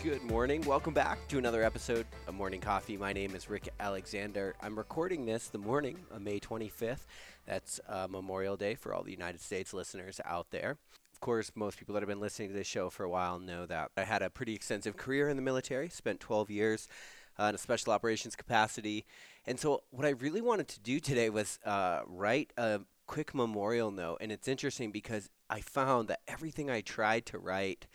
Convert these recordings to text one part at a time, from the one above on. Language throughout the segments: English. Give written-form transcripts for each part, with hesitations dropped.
Good morning. Welcome back to another episode of Morning Coffee. My name is Rick Alexander. I'm recording this the morning of May 25th. That's Memorial Day for all the United States listeners out there. Of course, most people that have been listening to this show for a while know that I had a pretty extensive career in the military, spent 12 years in a special operations capacity. And so what I really wanted to do today was write a quick memorial note. And it's interesting because I found that everything I tried to write,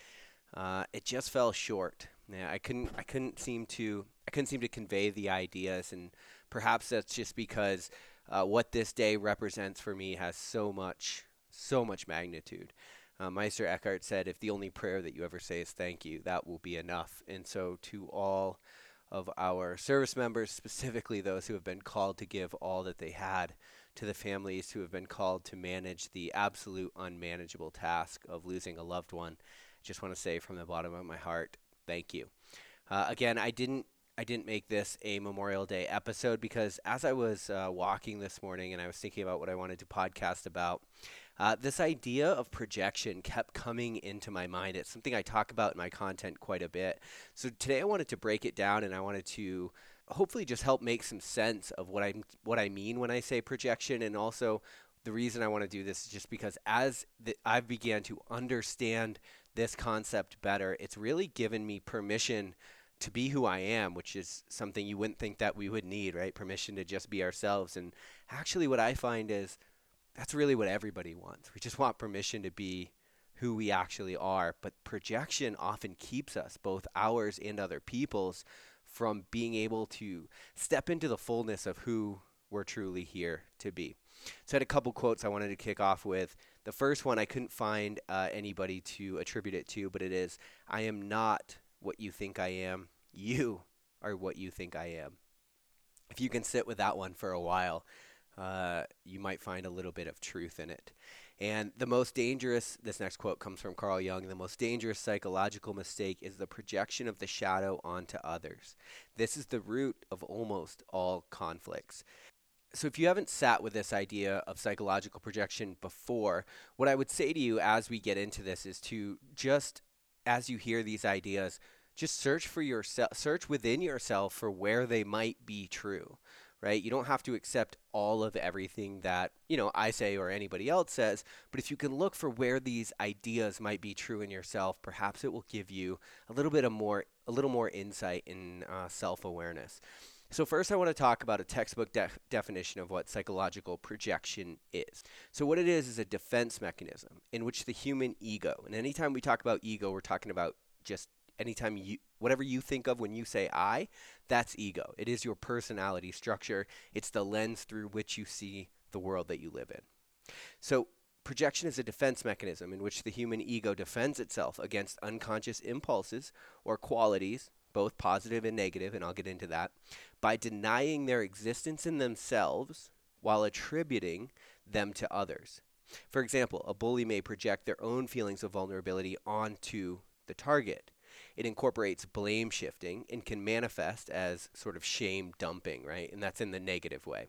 it just fell short. Yeah, I couldn't seem to convey the ideas, and perhaps that's just because what this day represents for me has so much magnitude. Meister Eckhart said, "If the only prayer that you ever say is thank you, that will be enough." And so, to all of our service members, specifically those who have been called to give all that they had, to the families who have been called to manage the absolute unmanageable task of losing a loved one, I just want to say from the bottom of my heart, thank you. Again, I didn't make this a Memorial Day episode because as I was walking this morning and I was thinking about what I wanted to podcast about, this idea of projection kept coming into my mind. It's something I talk about in my content quite a bit. So today I wanted to break it down, and I wanted to hopefully just help make some sense of what I mean when I say projection. And also the reason I want to do this is just because as I've began to understand this concept better, it's really given me permission to be who I am, which is something you wouldn't think that we would need, right? Permission to just be ourselves. And actually what I find is that's really what everybody wants. We just want permission to be who we actually are. But projection often keeps us, both ours and other people's, from being able to step into the fullness of who we're truly here to be. So I had a couple quotes I wanted to kick off with. The first one, I couldn't find anybody to attribute it to, but it is, "I am not what you think I am. You are what you think I am." If you can sit with that one for a while, you might find a little bit of truth in it. And this next quote comes from Carl Jung, "The most dangerous psychological mistake is the projection of the shadow onto others. This is the root of almost all conflicts." So if you haven't sat with this idea of psychological projection before, what I would say to you as we get into this is to just, as you hear these ideas, just search within yourself for where they might be true, right? You don't have to accept all of everything that, I say or anybody else says, but if you can look for where these ideas might be true in yourself, perhaps it will give you a little more insight in self-awareness. So first I want to talk about a textbook definition of what psychological projection is. So what it is a defense mechanism in which the human ego, and anytime we talk about ego, we're talking about just anytime whatever you think of when you say I, that's ego. It is your personality structure. It's the lens through which you see the world that you live in. So projection is a defense mechanism in which the human ego defends itself against unconscious impulses or qualities, both positive and negative, and I'll get into that, by denying their existence in themselves while attributing them to others. For example, a bully may project their own feelings of vulnerability onto the target. It incorporates blame shifting and can manifest as sort of shame dumping, right? And that's in the negative way.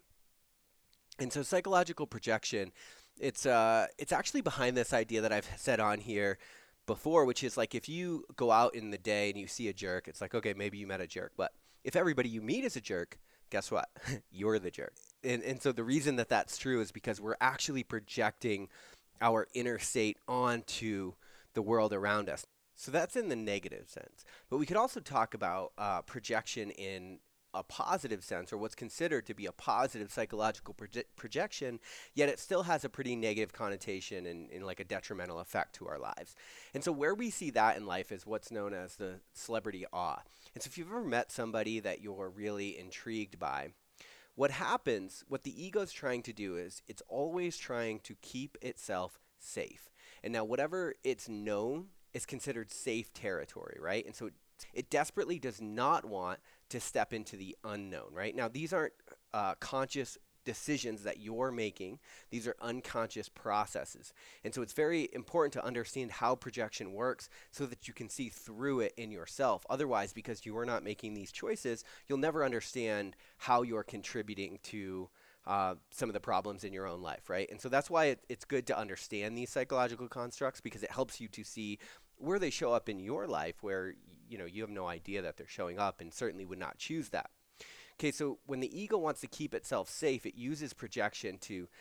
And so psychological projection, it's actually behind this idea that I've said on here before, which is like if you go out in the day and you see a jerk, it's like, okay, maybe you met a jerk. But if everybody you meet is a jerk, guess what? You're the jerk. And so the reason that that's true is because we're actually projecting our inner state onto the world around us. So that's in the negative sense. But we could also talk about projection in a positive sense, or what's considered to be a positive psychological projection, yet it still has a pretty negative connotation and like a detrimental effect to our lives. And so where we see that in life is what's known as the celebrity awe. And so if you've ever met somebody that you're really intrigued by, what the ego is trying to do is it's always trying to keep itself safe. And now whatever it's known is considered safe territory, right? And so it desperately does not want to step into the unknown, right? Now, these aren't conscious decisions that you're making. These are unconscious processes. And so it's very important to understand how projection works so that you can see through it in yourself. Otherwise, because you are not making these choices, you'll never understand how you're contributing to some of the problems in your own life, right? And so that's why it's good to understand these psychological constructs, because it helps you to see where they show up in your life, where you have no idea that they're showing up and certainly would not choose that. Okay, so when the ego wants to keep itself safe, it uses projection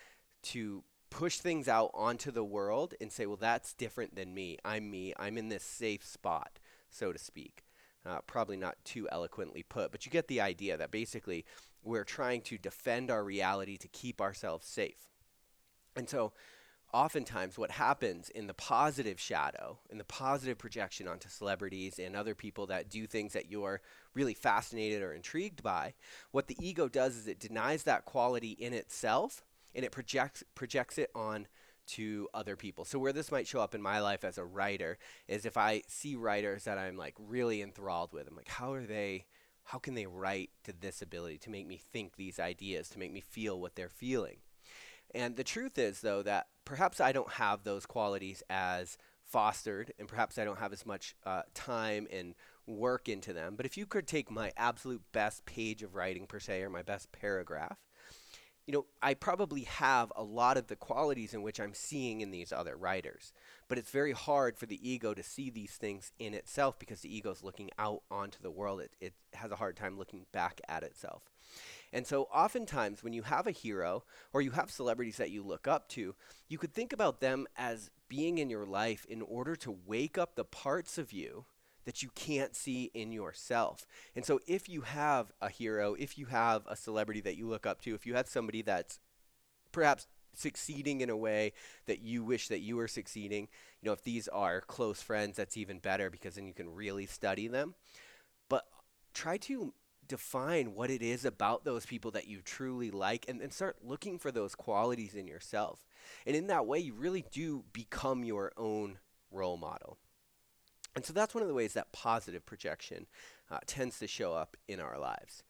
to push things out onto the world and say, well, that's different than me. I'm in this safe spot, so to speak. Probably not too eloquently put, but you get the idea that basically we're trying to defend our reality to keep ourselves safe. And so oftentimes what happens in the positive shadow, in the positive projection onto celebrities and other people that do things that you're really fascinated or intrigued by, what the ego does is it denies that quality in itself and it projects it on to other people. So where this might show up in my life as a writer is if I see writers that I'm like really enthralled with, I'm like, how can they write to this ability to make me think these ideas, to make me feel what they're feeling? And the truth is, though, that perhaps I don't have those qualities as fostered, and perhaps I don't have as much time and work into them. But if you could take my absolute best page of writing, per se, or my best paragraph, I probably have a lot of the qualities in which I'm seeing in these other writers. But it's very hard for the ego to see these things in itself because the ego is looking out onto the world. It has a hard time looking back at itself. And so oftentimes when you have a hero or you have celebrities that you look up to, you could think about them as being in your life in order to wake up the parts of you that you can't see in yourself. And so if you have a hero, if you have a celebrity that you look up to, if you have somebody that's perhaps succeeding in a way that you wish that you were succeeding, if these are close friends, that's even better because then you can really study them. But try to define what it is about those people that you truly like and start looking for those qualities in yourself. And in that way, you really do become your own role model. And so that's one of the ways that positive projection tends to show up in our lives.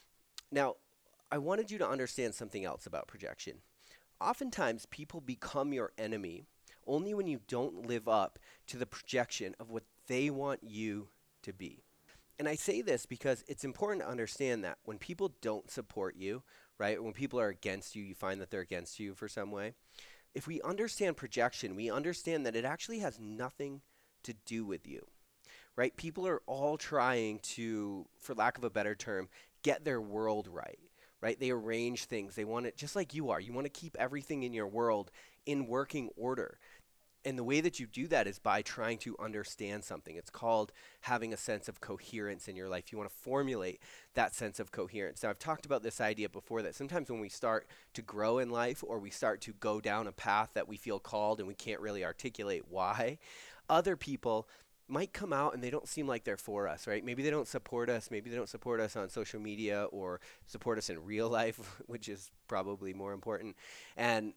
Now, I wanted you to understand something else about projection. Oftentimes, people become your enemy only when you don't live up to the projection of what they want you to be. And I say this because it's important to understand that when people don't support you, right, when people are against you, you find that they're against you for some way. If we understand projection, we understand that it actually has nothing to do with you, right? People are all trying to, for lack of a better term, get their world right? They arrange things. They want it just like you are. You want to keep everything in your world in working order. And the way that you do that is by trying to understand something. It's called having a sense of coherence in your life. You want to formulate that sense of coherence. Now, I've talked about this idea before that sometimes when we start to grow in life or we start to go down a path that we feel called and we can't really articulate why, other people might come out and they don't seem like they're for us, right? Maybe they don't support us. Maybe they don't support us on social media or support us in real life, which is probably more important. And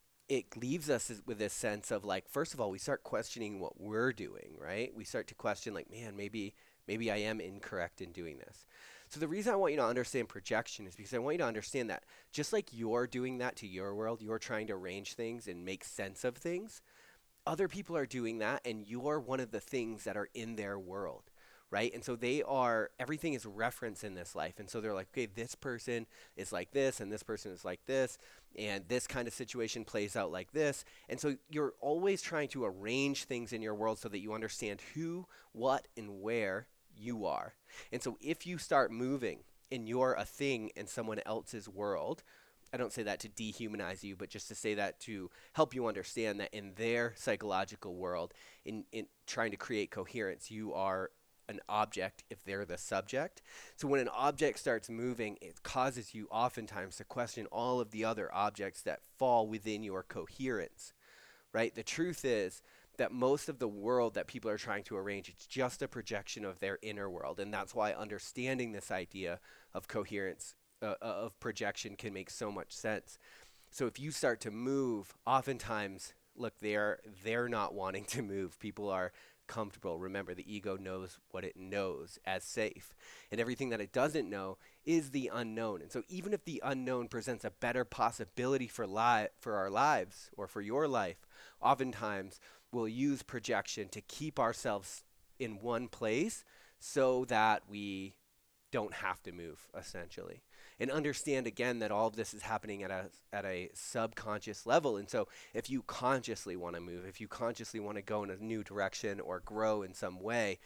it leaves us with this sense of like, first of all, we start questioning what we're doing, right? We start to question like, man, maybe I am incorrect in doing this. So the reason I want you to understand projection is because I want you to understand that just like you're doing that to your world, you're trying to arrange things and make sense of things, other people are doing that and you're one of the things that are in their world, right? And so everything is referenced in this life. And so they're like, okay, this person is like this and this person is like this and this kind of situation plays out like this. And so you're always trying to arrange things in your world so that you understand who, what, and where you are. And so if you start moving and you're a thing in someone else's world, I don't say that to dehumanize you, but just to say that to help you understand that in their psychological world, in trying to create coherence, you are an object if they're the subject. So when an object starts moving, it causes you oftentimes to question all of the other objects that fall within your coherence, right? The truth is that most of the world that people are trying to arrange, it's just a projection of their inner world. And that's why understanding this idea of coherence, of projection can make so much sense. So if you start to move, oftentimes, look, they're not wanting to move. People are comfortable. Remember, the ego knows what it knows as safe. And everything that it doesn't know is the unknown. And so even if the unknown presents a better possibility for our lives or for your life, oftentimes we'll use projection to keep ourselves in one place so that we don't have to move, essentially. And understand, again, that all of this is happening at a subconscious level. And so if you consciously want to move, if you consciously want to go in a new direction or grow in some way,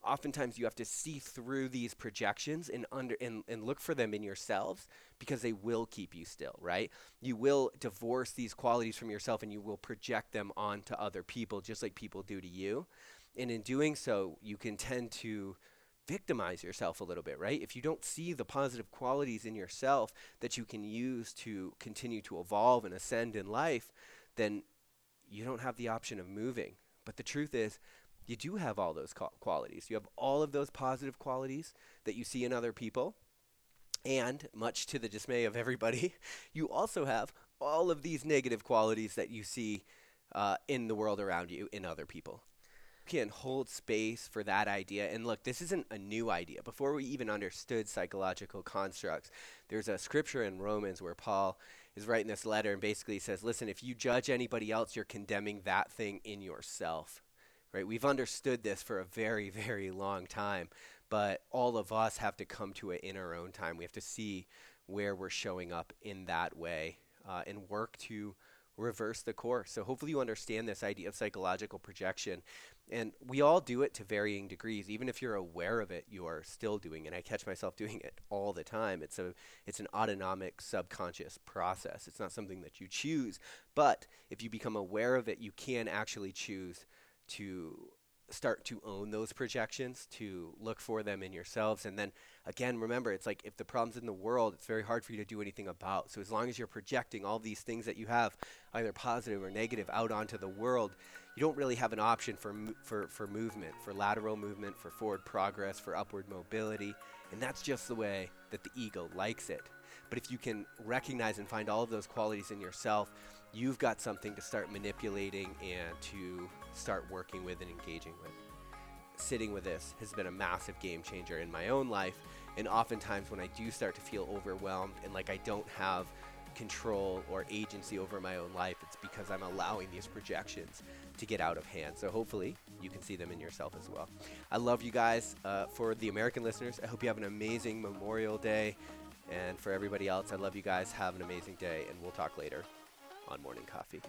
oftentimes you have to see through these projections and look for them in yourselves, because they will keep you still, right? You will divorce these qualities from yourself and you will project them onto other people, just like people do to you. And in doing so, you can tend to victimize yourself a little bit, right? If you don't see the positive qualities in yourself that you can use to continue to evolve and ascend in life, then you don't have the option of moving. But the truth is, you do have all those qualities. You have all of those positive qualities that you see in other people. And much to the dismay of everybody, you also have all of these negative qualities that you see in the world around you in other people. Can hold space for that idea. And look, this isn't a new idea. Before we even understood psychological constructs, there's a scripture in Romans where Paul is writing this letter and basically says, listen, if you judge anybody else, you're condemning that thing in yourself, right? We've understood this for a very, very long time, but all of us have to come to it in our own time. We have to see where we're showing up in that way and work to reverse the course. So hopefully you understand this idea of psychological projection. And we all do it to varying degrees. Even if you're aware of it, you are still doing it. I catch myself doing it all the time. It's an autonomic subconscious process. It's not something that you choose. But if you become aware of it, you can actually choose to start to own those projections, to look for them in yourselves. And then again, remember, it's like if the problem's in the world, it's very hard for you to do anything about. So as long as you're projecting all these things that you have, either positive or negative, out onto the world, you don't really have an option for movement, for lateral movement, for forward progress, for upward mobility. And that's just the way that the ego likes it. But if you can recognize and find all of those qualities in yourself, you've got something to start manipulating and to start working with and engaging with. Sitting with this has been a massive game changer in my own life. And oftentimes when I do start to feel overwhelmed and like I don't have control or agency over my own life, it's because I'm allowing these projections to get out of hand. So hopefully you can see them in yourself as well. I love you guys. For the American listeners, I hope you have an amazing Memorial Day. And for everybody else, I love you guys. Have an amazing day, and we'll talk later on Morning Coffee.